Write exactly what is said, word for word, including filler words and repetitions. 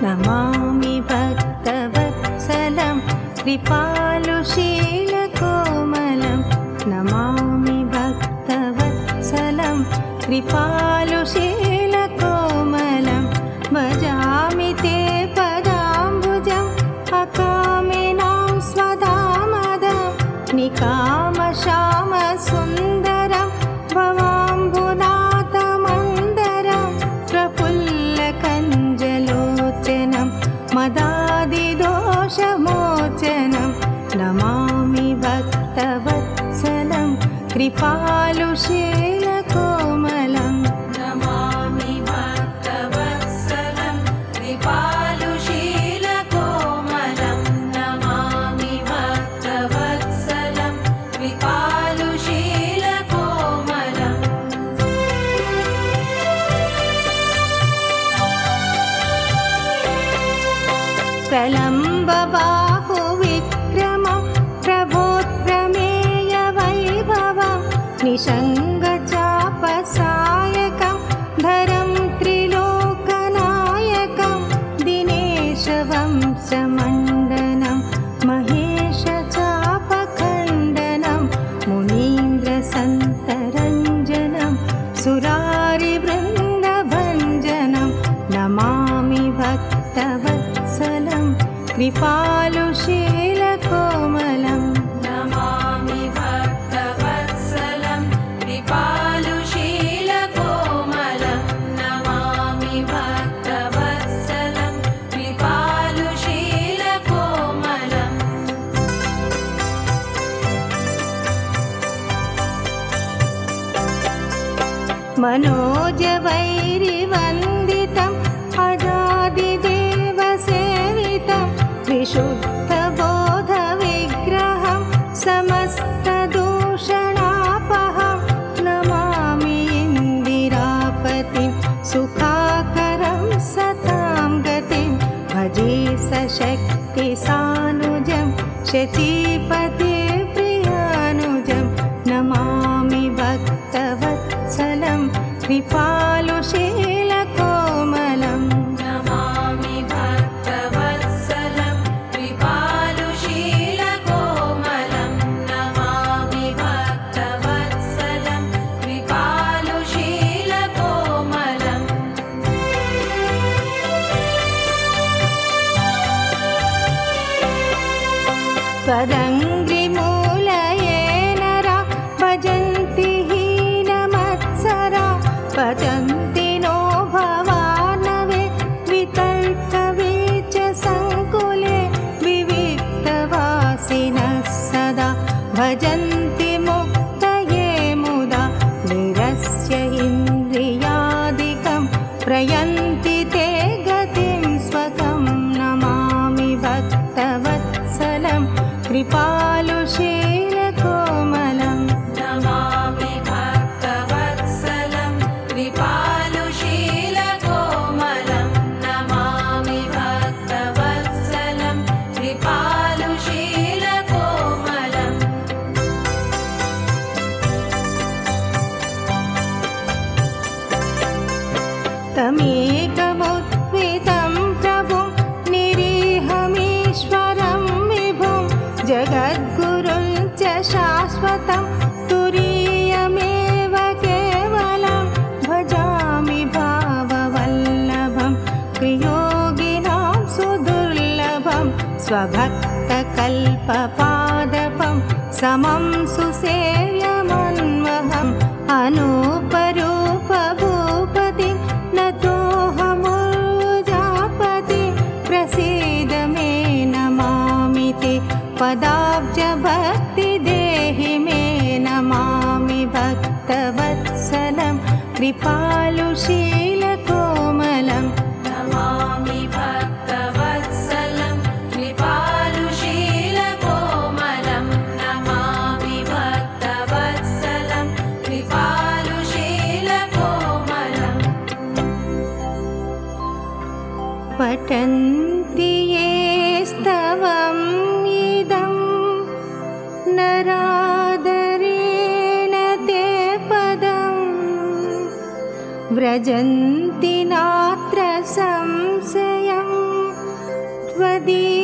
नमामि भक्तवत्सलं कृपालुशीलकोमलं नमामि भक्तवत्सलं कृपालुशीलकोमलं भजामि ते पदाम्बुजम् अकामिनां स्वधामदं निकामश्यामसुन्दरं भवाम्बुनाथमन्दरं प्रफुल्लकञ्जलोचनं मदादिदोषमोचनं नमामि भक्तवत्सलं कृपालुशीलकोमलं नमामि भक्तवत्सलं कृपालुशीलकोमलं नमामि भक्तवत्सलं कृपालुशीलकोमलम् प्रलम्बबाहुविक्रमं प्रभोत्प्रमेयवैभवं निषङ्गचापसायकं धरं त्रिलोकनायकं दिनेशवंशमण्डनं महेशचापखण्डनं मुनीन्द्रसन्तरञ्जनं सुरारिवृन्दभञ्जनं नमामि भक्तवत्सलं कृपालुशीलकोमलं नमामि भक्तवत्सलं कृपालुशीलकोमलं नमामि भक्तवत्सलं कृपालुशीलकोमलम् मनोजवैरिवन्दितम् अजादिदेवसेवितं विशुद्धबोधविग्रहं समस्तदूषणापहं नमामि इन्दिरापतिं सुखाकरं सतां गतिं भजे सशक्तिसानुजं शचीपतिप्रियानुजं नमामि भक्तवत्सलं कृपालुशीलकोमलं नमामि भक्तवत्सलं कृपालुशीलकोमलं नमामि भक्तवत्सलं कृपालुशीलकोमलम् त्वदङ्घ्रिमूलये नरा भजन्ति हीनमत्सरा भजन्ति नो भवानवे वितर्कवीचसङ्कुले विविक्तवासिनः सदा भजन्ति मुक्तये मुदा निरस्य इन्द्रियादिकं प्रयन्ति ते गतिं स्वकं नमामि भक्तवत्सलं कृपालुशीलकोमलं नमामि भक्तवत्सलं कृपालुशीलकोमलं नमामि भक्तवत्सलं कृपालुशीलकोमलम् तमेकमुद्वितं प्रभुं निरीहमीश्वरं विभुं जगद्गुरुं च शाश्वतं तुरीयमेव केवलं भजामि भाववल्लभं प्रियोगिनां सुदुर्लभं स्वभक्तकल्पपादपं समं सुसेव्यमन्वहम् अनूपरूपभूपतिं नतोऽहमुर्जापतिं प्रसीद मे नमामि ते पदाब्जभक्तिदेहि मे नमामि भक्तवत्सलं कृपालुशीलकोमलं नमामि भक्तवत्सलं कृपालुशीलकोमलं नमामि भक्तवत्सलं कृपालुशीलकोमलम् पठन्ति ये स्तवम् इदं नरादरेण ते पदम् व्रजन्ति नात्र संशयम् त्वदीय